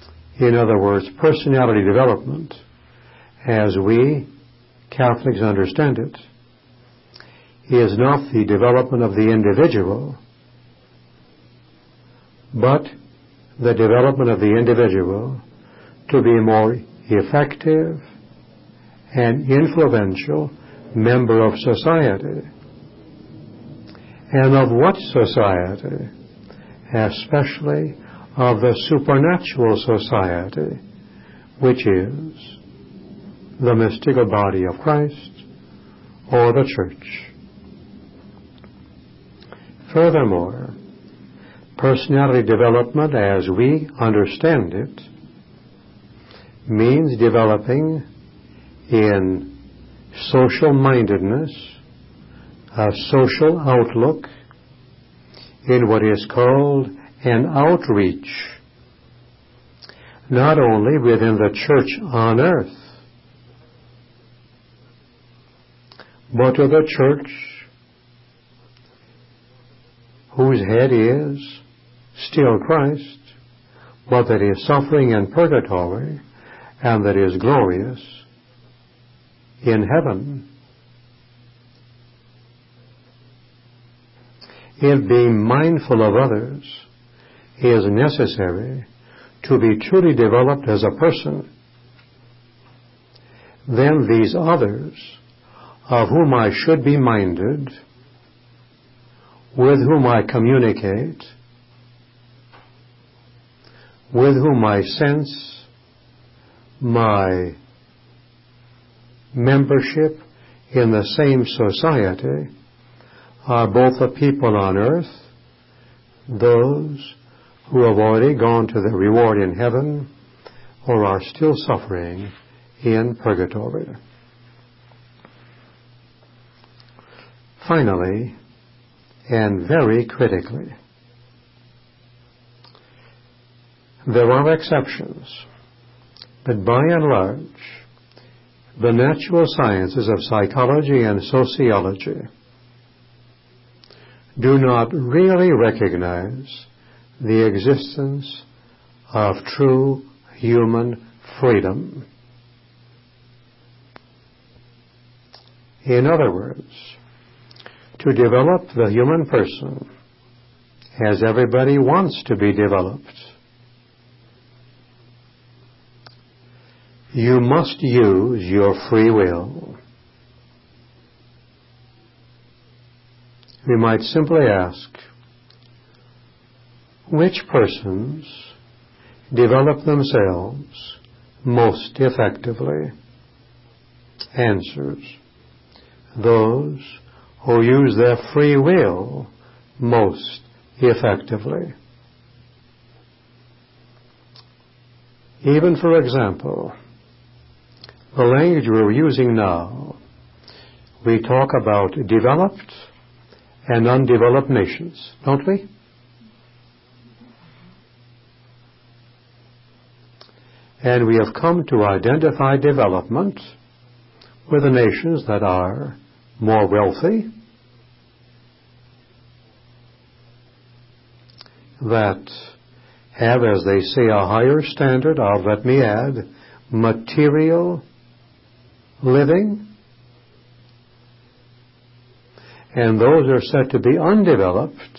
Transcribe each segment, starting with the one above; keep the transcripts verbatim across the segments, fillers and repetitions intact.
In other words, personality development, as we Catholics understand it, is not the development of the individual, but the development of the individual to be a more effective and influential member of society. And of what society? Especially of the supernatural society, which is the mystical body of Christ or the Church. Furthermore, personality development as we understand it means developing in social mindedness, a social outlook, in what is called an outreach, not only within the church on earth, but to the church whose head is still Christ, but that is suffering in purgatory and that is glorious in heaven. If being mindful of others is necessary to be truly developed as a person, then these others of whom I should be minded, with whom I communicate, with whom I sense my membership in the same society, are both the people on earth, those who have already gone to the reward in heaven, or are still suffering in purgatory. Finally, and very critically, there are exceptions, but by and large, the natural sciences of psychology and sociology do not really recognize the existence of true human freedom. In other words, to develop the human person as everybody wants to be developed, you must use your free will. We might simply ask, which persons develop themselves most effectively? Answers, those who use their free will most effectively. Even, for example, the language we're using now, we talk about developed and undeveloped nations, don't we? And we have come to identify development with the nations that are more wealthy, that have, as they say, a higher standard of, let me add, material living, and those are said to be undeveloped,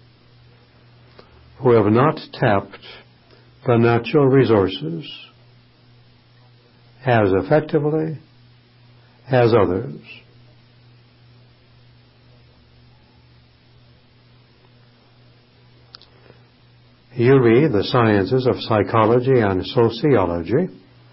who have not tapped the natural resources as effectively as others. You read the sciences of psychology and sociology.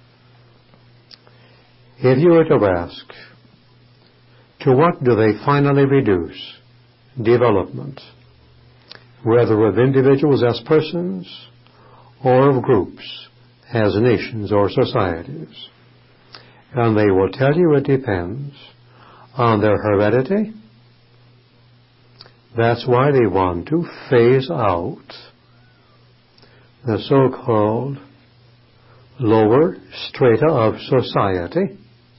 If you were to ask, to what do they finally reduce development, whether of individuals as persons or of groups as nations or societies? And they will tell you it depends on their heredity. That's why they want to phase out the so-called lower strata of society.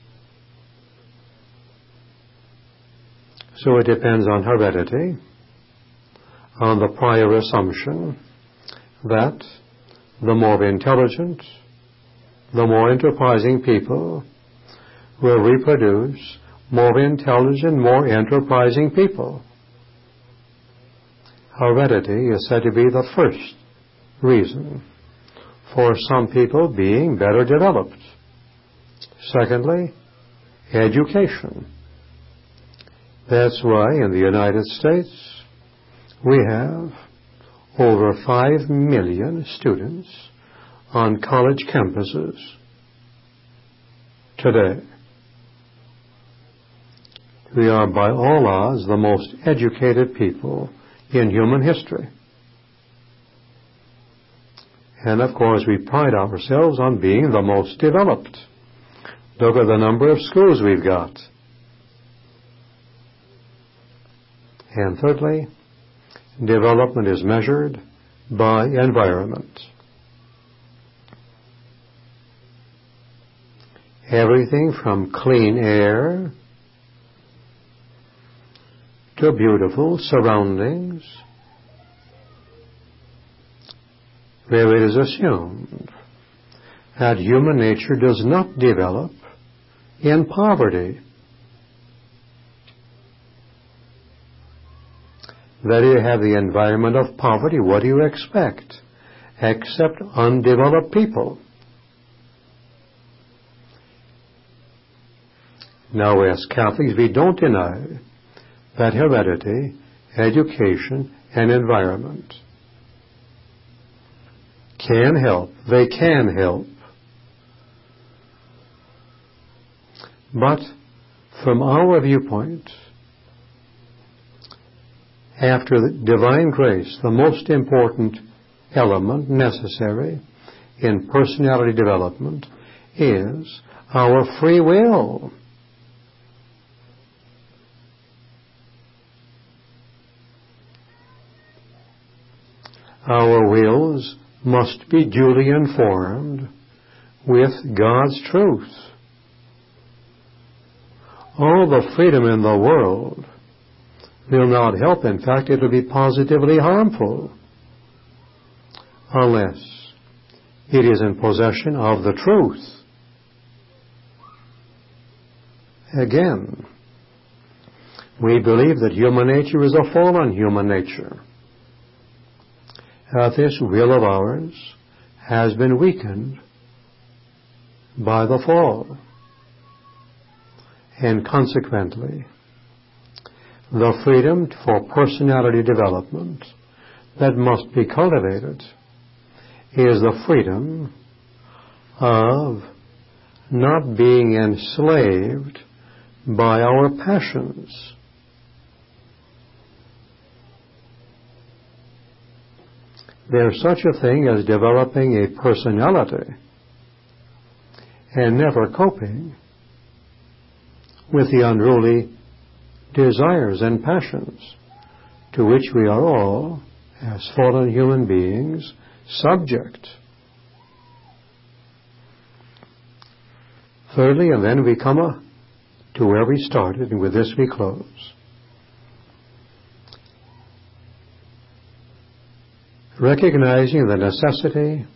So it depends on heredity, on the prior assumption that the more intelligent, the more enterprising people will reproduce more intelligent, more enterprising people. Heredity is said to be the first reason for some people being better developed. Secondly, education. That's why in the United States we have over five million students on college campuses today. We are by all odds the most educated people in human history. And of course we pride ourselves on being the most developed. Look at the number of schools we've got. And thirdly, development is measured by environment. Everything from clean air to beautiful surroundings, where it is assumed that human nature does not develop in poverty. That you have the environment of poverty, what do you expect? Except undeveloped people. Now, as Catholics, we don't deny that heredity, education, and environment can help. They can help. But from our viewpoint, after the divine grace, the most important element necessary in personality development is our free will. Our wills must be duly informed with God's truth. All the freedom in the world will not help. In fact, it will be positively harmful unless it is in possession of the truth. Again, we believe that human nature is a fallen human nature. That this will of ours has been weakened by the fall. And consequently, the freedom for personality development that must be cultivated is the freedom of not being enslaved by our passions. There's such a thing as developing a personality and never coping with the unruly desires and passions to which we are all, as fallen human beings, subject. Thirdly, and then we come uh, to where we started, and with this we close. Recognizing the necessity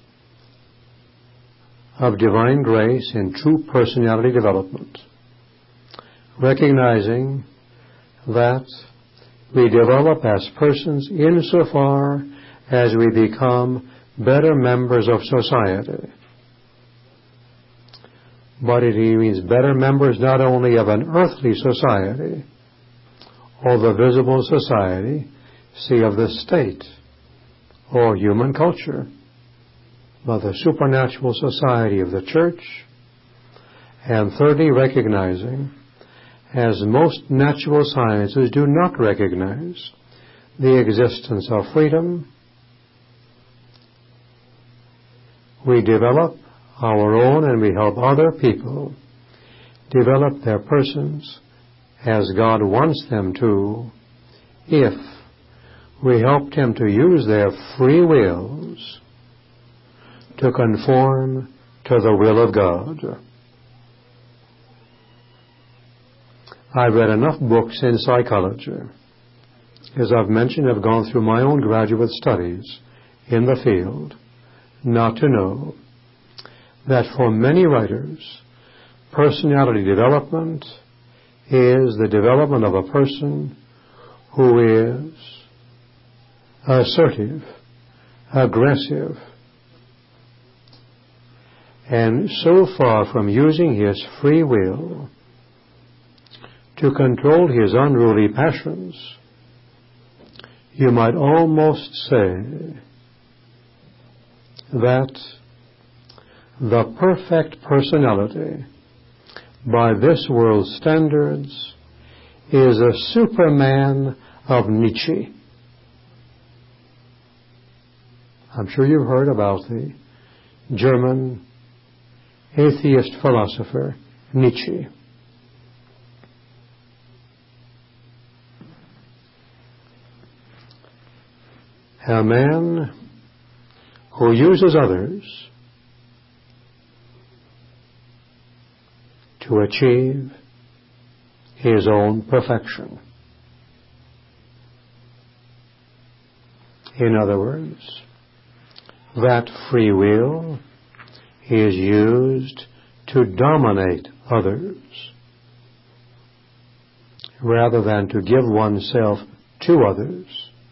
of divine grace in true personality development. Recognizing that we develop as persons insofar as we become better members of society. But it means better members not only of an earthly society or the visible society, see, of the state or human culture, but the supernatural society of the church. And thirdly, recognizing, as most natural sciences do not recognize, the existence of freedom, we develop our own and we help other people develop their persons as God wants them to, if we help them to use their free wills to conform to the will of God. I've read enough books in psychology. As I've mentioned, I've gone through my own graduate studies in the field, not to know that for many writers, personality development is the development of a person who is assertive, aggressive, and so far from using his free will to control his unruly passions, you might almost say that the perfect personality, by this world's standards, is a Superman of Nietzsche. I'm sure you've heard about the German atheist philosopher Nietzsche. A man who uses others to achieve his own perfection. In other words, that free will is used to dominate others rather than to give oneself to others.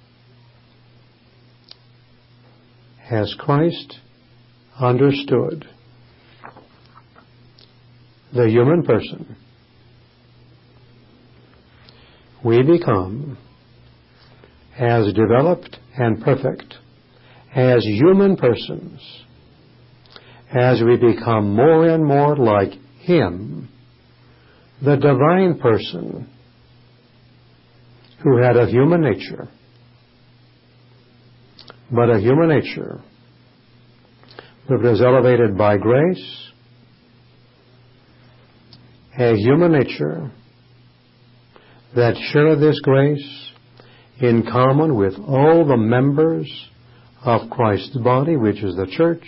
As Christ understood the human person, we become as developed and perfect as human persons as we become more and more like Him, the divine person who had a human nature, but a human nature that was elevated by grace, a human nature that shared this grace in common with all the members of Christ's body, which is the church,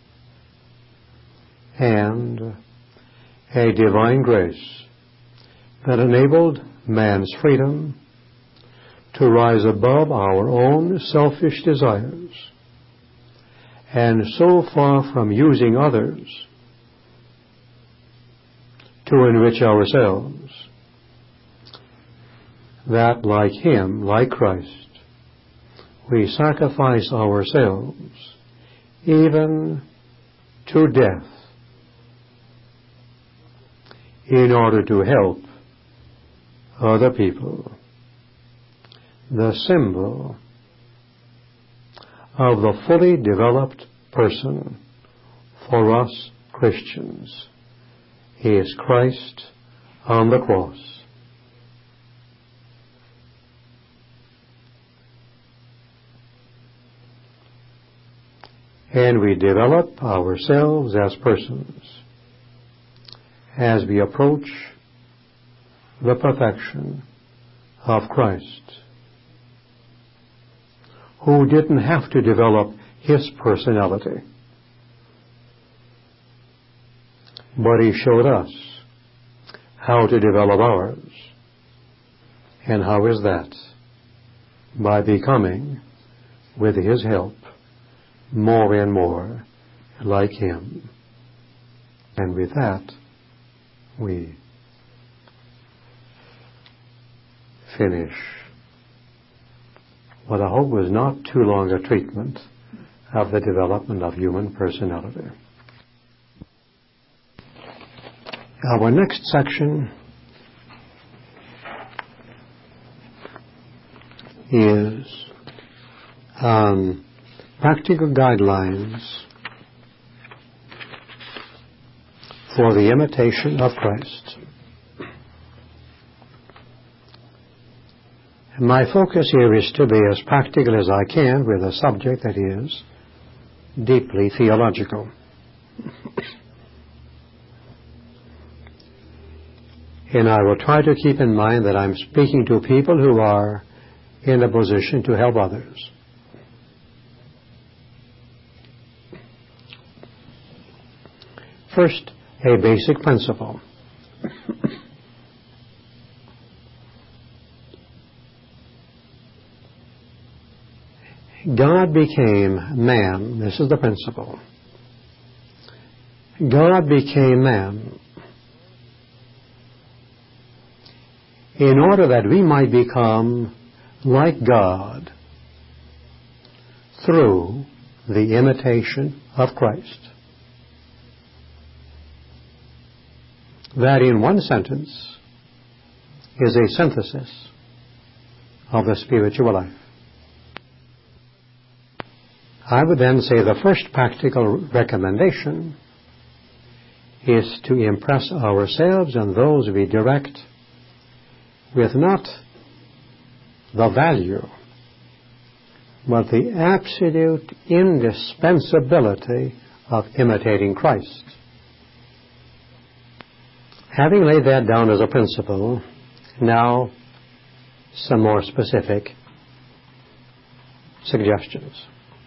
and a divine grace that enabled man's freedom to rise above our own selfish desires, and so far from using others to enrich ourselves, that like Him, like Christ, we sacrifice ourselves even to death in order to help other people. The symbol of the fully developed person for us Christians is Christ on the cross. And we develop ourselves as persons as we approach the perfection of Christ, who didn't have to develop His personality, but He showed us how to develop ours. And how is that? By becoming, with His help, more and more like Him. And with that, we finish what I hope was not too long a treatment of the development of human personality. Our next section is on practical guidelines for the imitation of Christ. And my focus here is to be as practical as I can with a subject that is deeply theological. And I will try to keep in mind that I'm speaking to people who are in a position to help others. First, a basic principle. God became man. This is the principle. God became man in order that we might become like God through the imitation of Christ. That, in one sentence, is a synthesis of the spiritual life. I would then say the first practical recommendation is to impress ourselves and those we direct with not the value, but the absolute indispensability of imitating Christ. Having laid that down as a principle, now some more specific suggestions.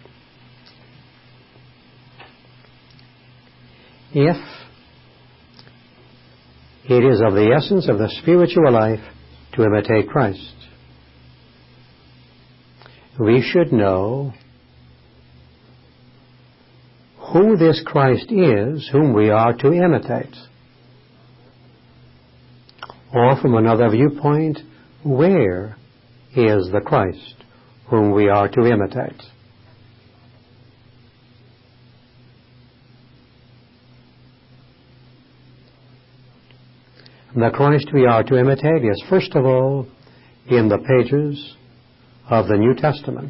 If it is of the essence of the spiritual life to imitate Christ, we should know who this Christ is whom we are to imitate. Or from another viewpoint, where is the Christ whom we are to imitate? The Christ we are to imitate is, first of all, in the pages of the New Testament.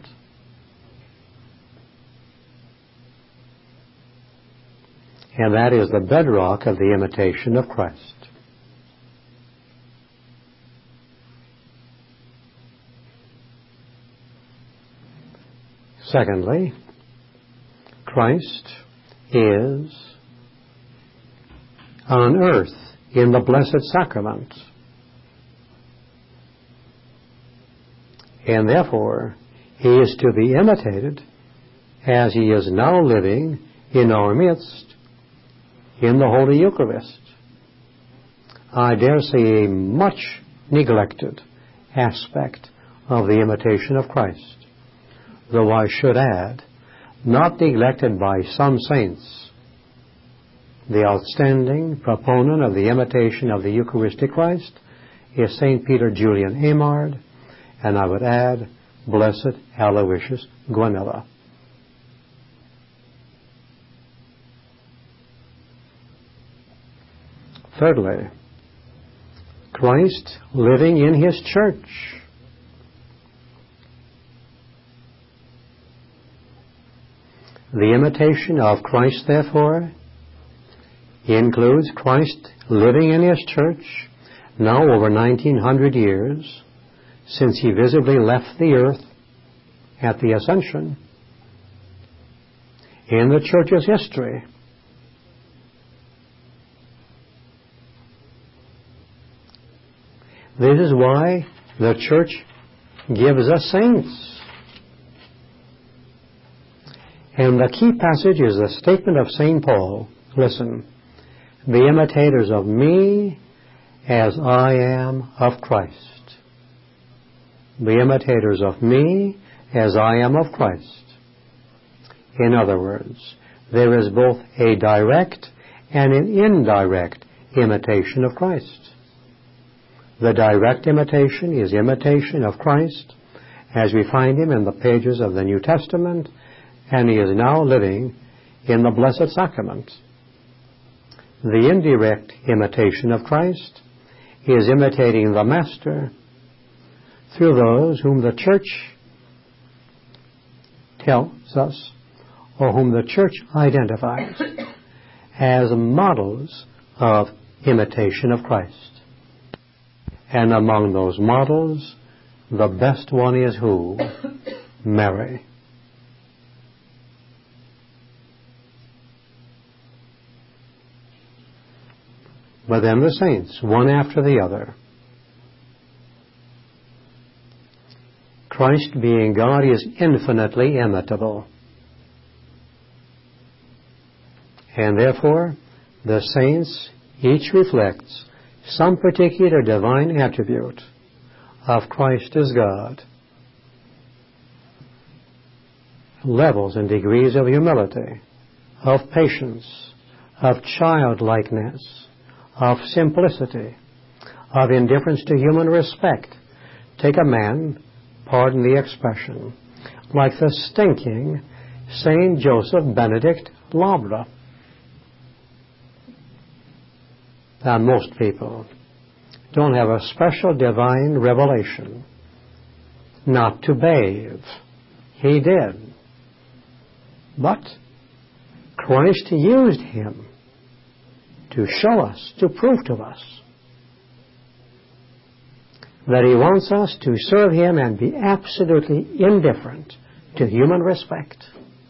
And that is the bedrock of the imitation of Christ. Secondly, Christ is on earth in the Blessed Sacrament. And therefore, he is to be imitated as he is now living in our midst in the Holy Eucharist. I dare say a much neglected aspect of the imitation of Christ, though I should add, not neglected by some saints. The outstanding proponent of the imitation of the Eucharistic Christ is Saint Peter Julian Eymard, and I would add, Blessed Aloysius Guanella. Thirdly, Christ living in his church. The imitation of Christ, therefore, includes Christ living in his church, now over nineteen hundred years, since he visibly left the earth at the Ascension, in the church's history. This is why the church gives us saints. And the key passage is the statement of Saint Paul. Listen, be imitators of me as I am of Christ. Be imitators of me as I am of Christ. In other words, there is both a direct and an indirect imitation of Christ. The direct imitation is imitation of Christ as we find him in the pages of the New Testament, and he is now living in the Blessed Sacrament. The indirect imitation of Christ is imitating the Master through those whom the Church tells us, or whom the Church identifies as models of imitation of Christ. And among those models, the best one is who? Mary. But then the saints, one after the other. Christ, being God, is infinitely imitable. And therefore, the saints each reflects some particular divine attribute of Christ as God. levels and degrees of humility, of patience, of childlikeness, of simplicity, of indifference to human respect. Take a man, pardon the expression, like the stinking Saint Joseph Benedict Labra. Now, most people don't have a special divine revelation not to bathe. He did. But Christ used him to show us, to prove to us that he wants us to serve him and be absolutely indifferent to human respect.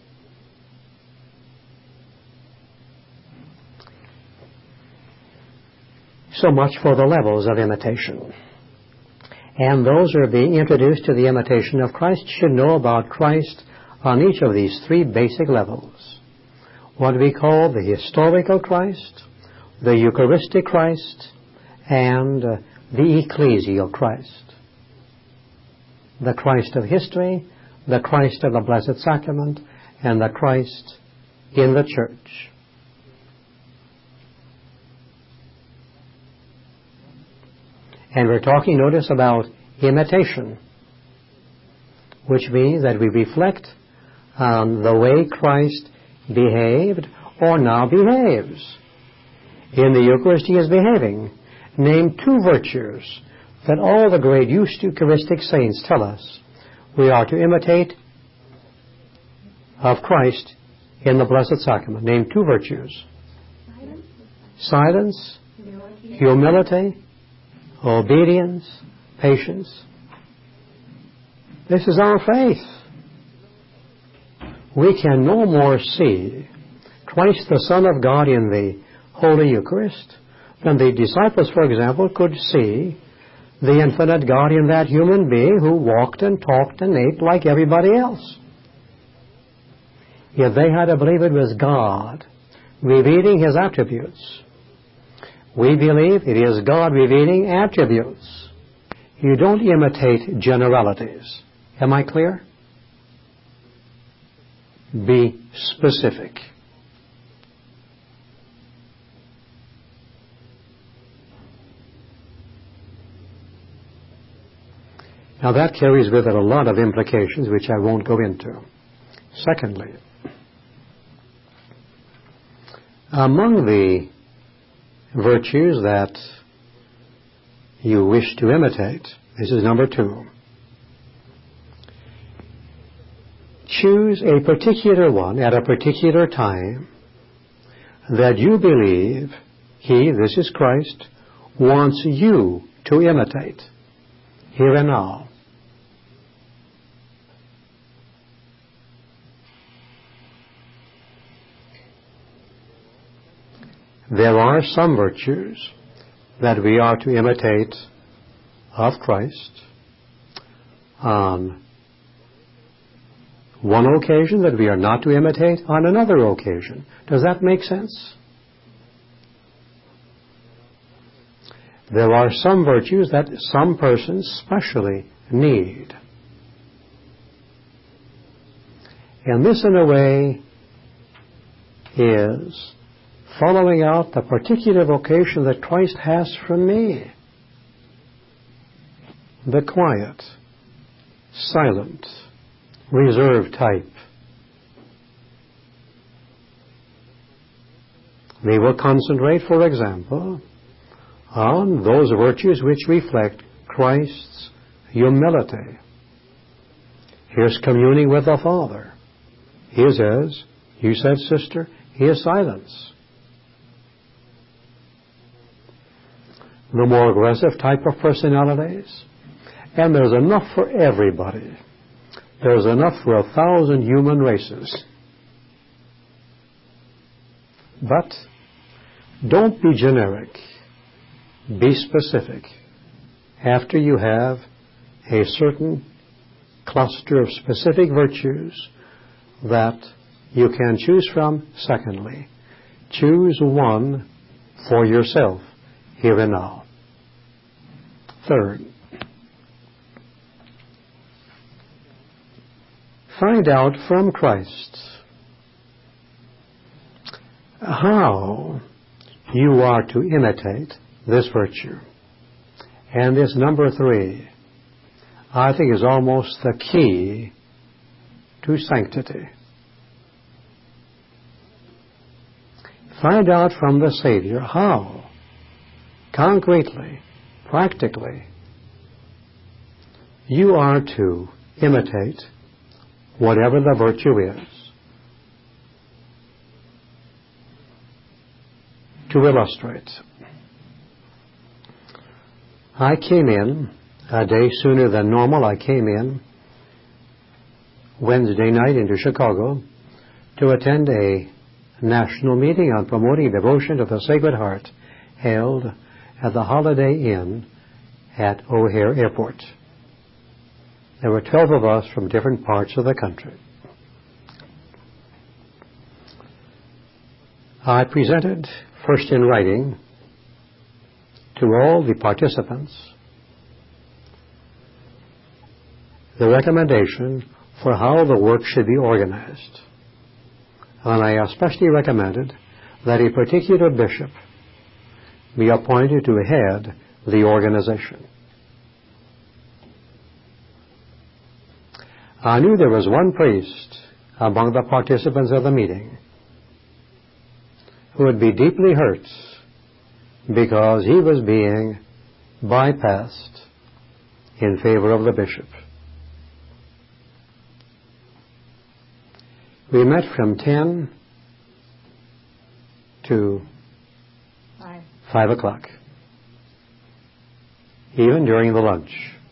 So much for the levels of imitation. And those who are being introduced to the imitation of Christ should know about Christ on each of these three basic levels. What we call the historical Christ, the Eucharistic Christ, and uh, the ecclesial Christ. The Christ of history, the Christ of the Blessed Sacrament, and the Christ in the Church. And we're talking, notice, about imitation, which means that we reflect on the way Christ behaved or now behaves. In the Eucharist he is behaving. Name two virtues that all the great Eucharistic saints tell us we are to imitate of Christ in the Blessed Sacrament. Name two virtues. Silence, humility, humility obedience, patience. This is our faith. We can no more see Christ the Son of God in the Holy Eucharist than the disciples, for example, could see the infinite God in that human being who walked and talked and ate like everybody else. If they had to believe it was God revealing his attributes, we believe it is God revealing attributes. You don't imitate generalities. Am I clear? Be specific. Now that carries with it a lot of implications which I won't go into. Secondly, among the virtues that you wish to imitate, this is number two. Choose a particular one at a particular time that you believe he, this is Christ, wants you to imitate here and now. There are some virtues that we are to imitate of Christ on one occasion that we are not to imitate on another occasion. Does that make sense? There are some virtues that some persons specially need. And this, in a way, is following out the particular vocation that Christ has for me. The quiet, silent, reserved type. We will concentrate, for example, on those virtues which reflect Christ's humility. Here's communing with the Father. Here's, as you said, sister, here's silence. The more aggressive type of personalities. And there's enough for everybody. There's enough for a thousand human races. But don't be generic. Be specific. After you have a certain cluster of specific virtues that you can choose from, secondly, choose one for yourself here and now. Third, Find out from Christ how you are to imitate this virtue. And this number three, I think, is almost the key to sanctity. Find out from the Savior how, concretely, practically, you are to imitate whatever the virtue is. To illustrate, I came in a day sooner than normal. I came in Wednesday night into Chicago to attend a national meeting on promoting devotion to the Sacred Heart held at the Holiday Inn at O'Hare Airport. There were twelve of us from different parts of the country. I presented, first in writing, to all the participants the recommendation for how the work should be organized. And I especially recommended that a particular bishop be appointed to head the organization. I knew there was one priest among the participants of the meeting who would be deeply hurt because he was being bypassed in favor of the bishop. We met from ten to five, five o'clock, even during the lunch.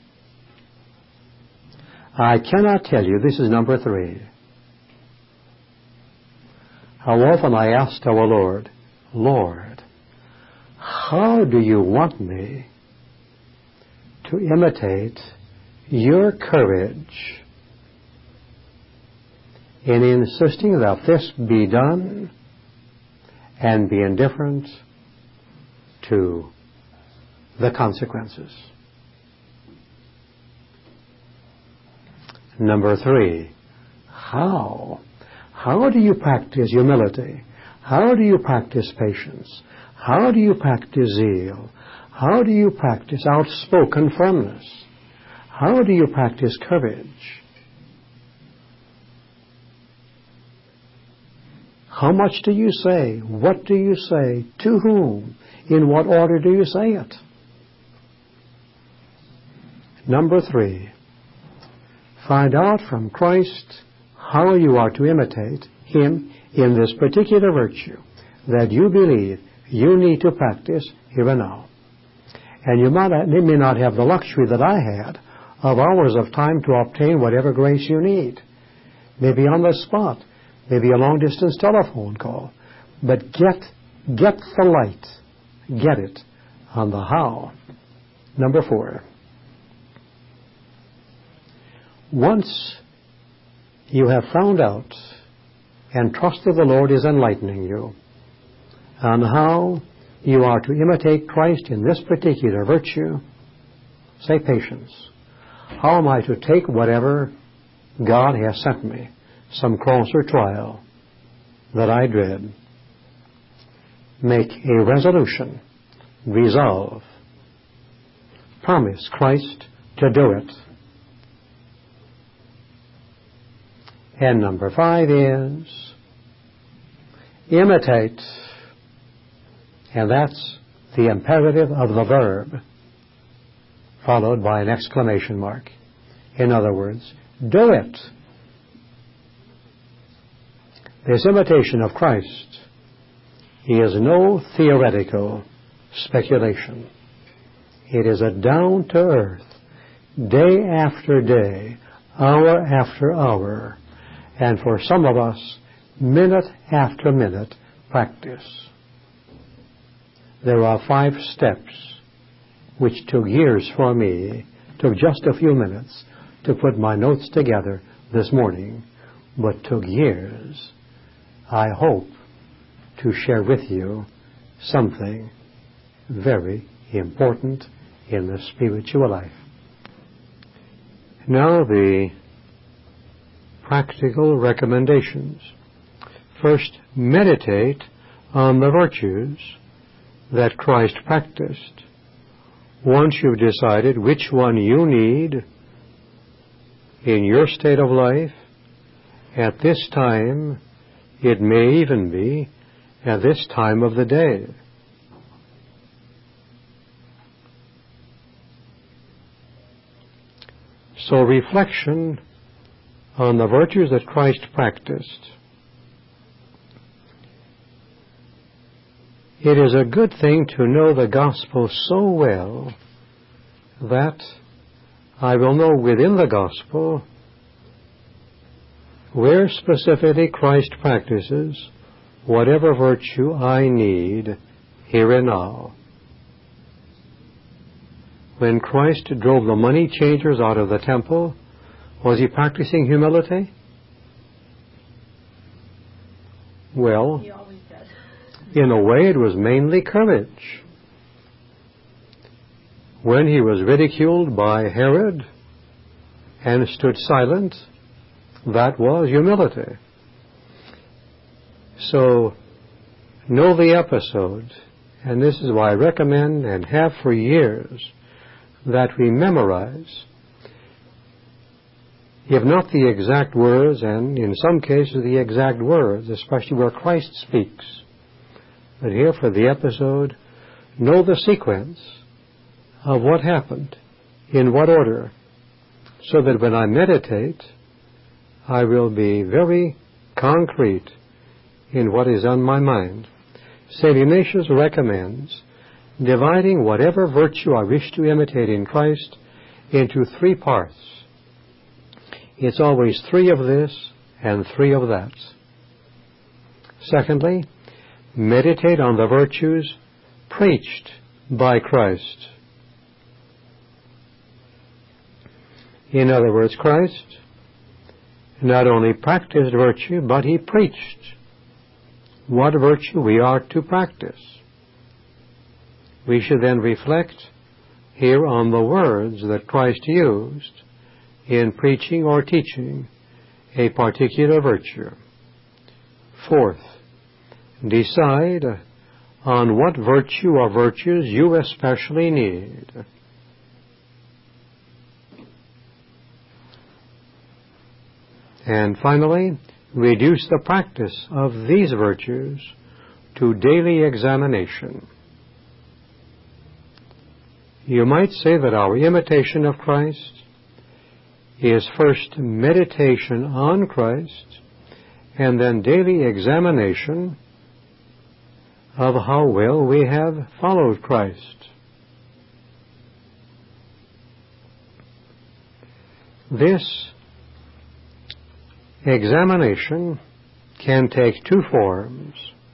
I cannot tell you, this is number three, how often I asked our Lord, Lord, how do you want me to imitate your courage in insisting that this be done and be indifferent to the consequences? Number three, how? How do you practice humility? How do you practice patience? How do you practice zeal? How do you practice outspoken firmness? How do you practice courage? How much do you say? What do you say? To whom? In what order do you say it? Number three, find out from Christ how you are to imitate Him in this particular virtue that you believe you need to practice here and now. And you might, you may not have the luxury that I had of hours of time to obtain whatever grace you need. Maybe on the spot, maybe a long-distance telephone call. But get, get the light. Get it on the how. Number four. Once you have found out and trusted the Lord is enlightening you on how you are to imitate Christ in this particular virtue, say patience. How am I to take whatever God has sent me, some cross or trial that I dread, make a resolution, resolve, promise Christ to do it. And number five is imitate. And that's the imperative of the verb, followed by an exclamation mark. In other words, do it. This imitation of Christ is no theoretical speculation. It is a down-to-earth, day after day, hour after hour, and for some of us, minute after minute practice. There are five steps which took years for me, took just a few minutes to put my notes together this morning, but took years, I hope, to share with you something very important in the spiritual life. Now the practical recommendations. First, meditate on the virtues that Christ practiced. Once you've decided which one you need in your state of life, at this time, it may even be at this time of the day. So reflection on the virtues that Christ practiced. It is a good thing to know the gospel so well that I will know within the gospel where specifically Christ practices whatever virtue I need here and now. When Christ drove the money changers out of the temple, was he practicing humility? Well, he always does. In a way it was mainly courage. When he was ridiculed by Herod and stood silent, that was humility. So, know the episode, and this is why I recommend and have for years that we memorize, if not the exact words, and in some cases the exact words, especially where Christ speaks, but here for the episode, know the sequence of what happened, in what order, so that when I meditate, I will be very concrete in what is on my mind. Saint Ignatius recommends dividing whatever virtue I wish to imitate in Christ into three parts. It's always three of this and three of that. Secondly, meditate on the virtues preached by Christ. In other words, Christ not only practiced virtue, but he preached what virtue we are to practice. We should then reflect here on the words that Christ used in preaching or teaching a particular virtue. Fourth, decide on what virtue or virtues you especially need. And finally, reduce the practice of these virtues to daily examination. You might say that our imitation of Christ is first meditation on Christ and then daily examination of how well we have followed Christ. This examination can take two forms.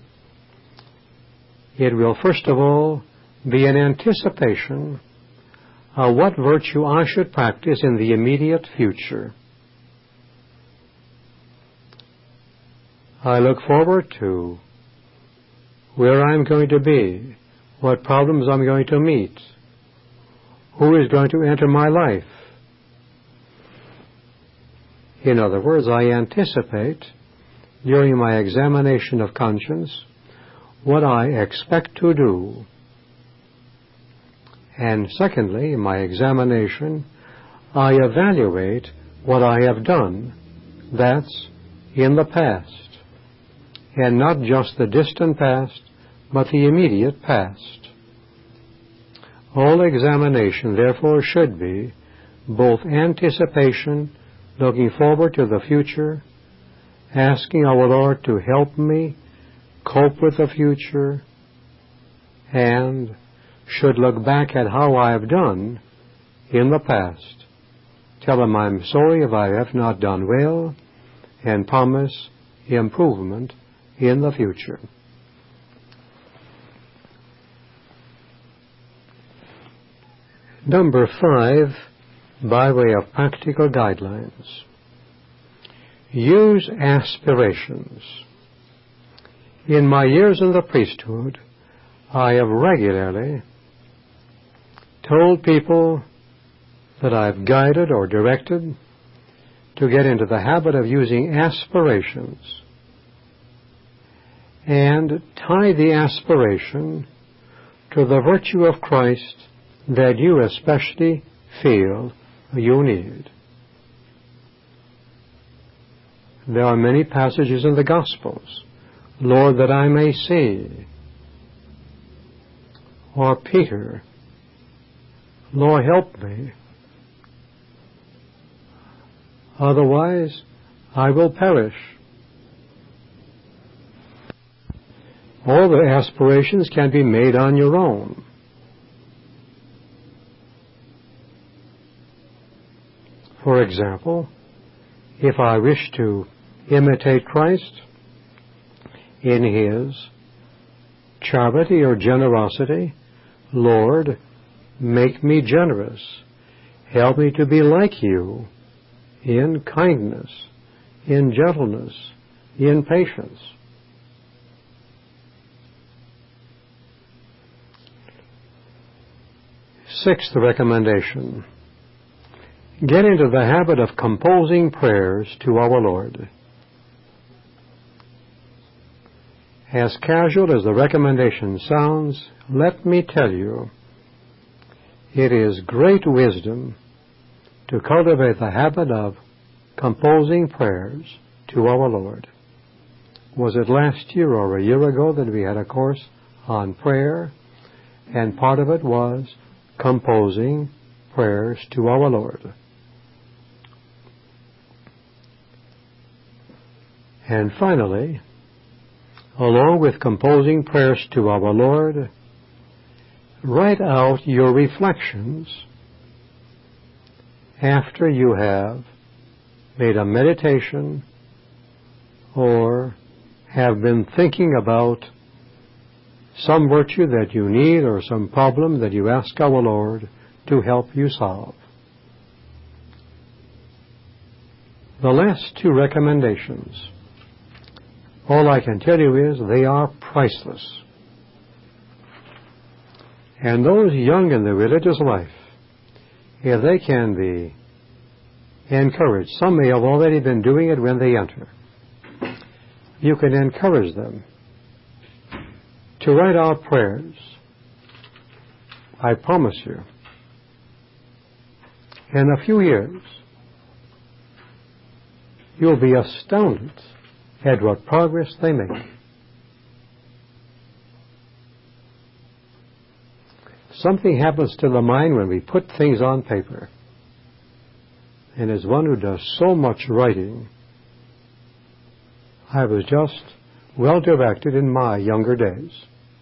It will first of all be an anticipation of what virtue I should practice in the immediate future. I look forward to where I'm going to be, what problems I'm going to meet, who is going to enter my life. In other words, I anticipate during my examination of conscience what I expect to do. And secondly, in my examination, I evaluate what I have done. That's in the past. And not just the distant past, but the immediate past. All examination, therefore, should be both anticipation, looking forward to the future, asking our Lord to help me cope with the future, and should look back at how I have done in the past. Tell Him I'm sorry if I have not done well, and promise improvement in the future. Number five, by way of practical guidelines. Use aspirations. In my years in the priesthood, I have regularly told people that I've guided or directed to get into the habit of using aspirations and tie the aspiration to the virtue of Christ that you especially feel you need. There are many passages in the Gospels. Lord, that I may see. Or Peter, Lord, help me. Otherwise, I will perish. All the aspirations can be made on your own. For example, if I wish to imitate Christ in His charity or generosity, Lord, make me generous. Help me to be like you in kindness, in gentleness, in patience. Sixth recommendation. Get into the habit of composing prayers to our Lord. As casual as the recommendation sounds, let me tell you, it is great wisdom to cultivate the habit of composing prayers to our Lord. Was it last year or a year ago that we had a course on prayer, and part of it was composing prayers to our Lord. And finally, along with composing prayers to our Lord, write out your reflections after you have made a meditation or have been thinking about some virtue that you need or some problem that you ask our Lord to help you solve. The last two recommendations, all I can tell you is they are priceless. And those young in the religious life, if they can be encouraged, some may have already been doing it when they enter. You can encourage them to write out prayers. I promise you, in a few years, you'll be astounded at what progress they make. Something happens to the mind when we put things on paper. And as one who does so much writing, I was just well directed in my younger days.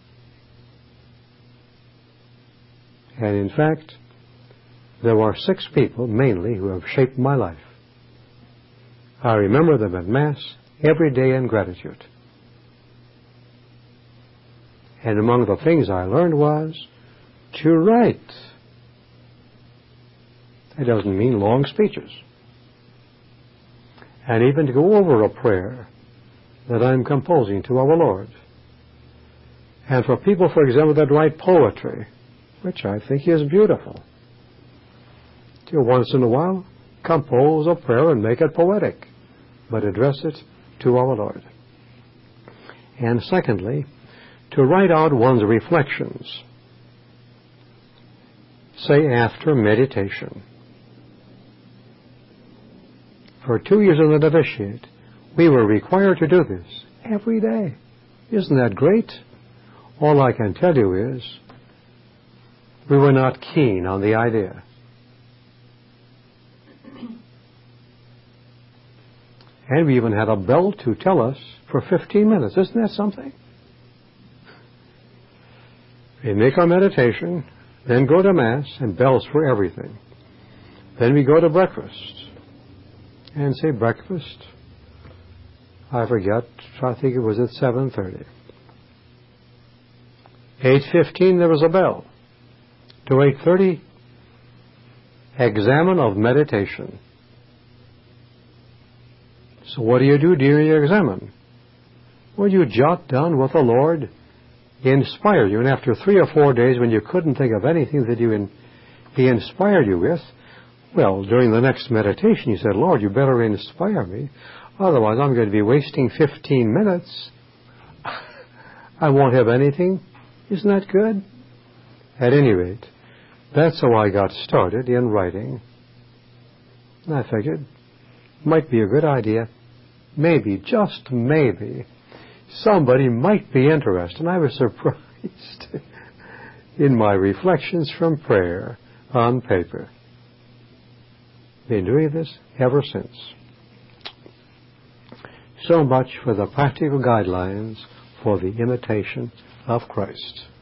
And in fact, there are six people mainly who have shaped my life. I remember them at Mass every day in gratitude. And among the things I learned was to write. It doesn't mean long speeches. And even to go over a prayer that I'm composing to our Lord. And for people, for example, that write poetry, which I think is beautiful, to once in a while compose a prayer and make it poetic, but address it to our Lord. And secondly, to write out one's reflections, say after meditation. For two years in the novitiate, we were required to do this every day. Isn't that great? All I can tell you is we were not keen on the idea. And we even had a bell to tell us for fifteen minutes. Isn't that something? We make our meditation, then go to Mass, and bells for everything. Then we go to breakfast and say breakfast. I forget, I think it was at seven thirty. eight fifteen there was a bell. To eight thirty, examen of meditation. So what do you do during your examen? Well, you jot down what the Lord inspired you. And after three or four days when you couldn't think of anything that you in, He inspired you with, Well, during the next meditation, you said, Lord, you better inspire me. Otherwise, I'm going to be wasting fifteen minutes. I won't have anything. Isn't that good? At any rate, that's how I got started in writing. And I figured, might be a good idea. Maybe, just maybe, somebody might be interested. And I was surprised in my reflections from prayer on paper. Been doing this ever since. So much for the practical guidelines for the imitation of Christ.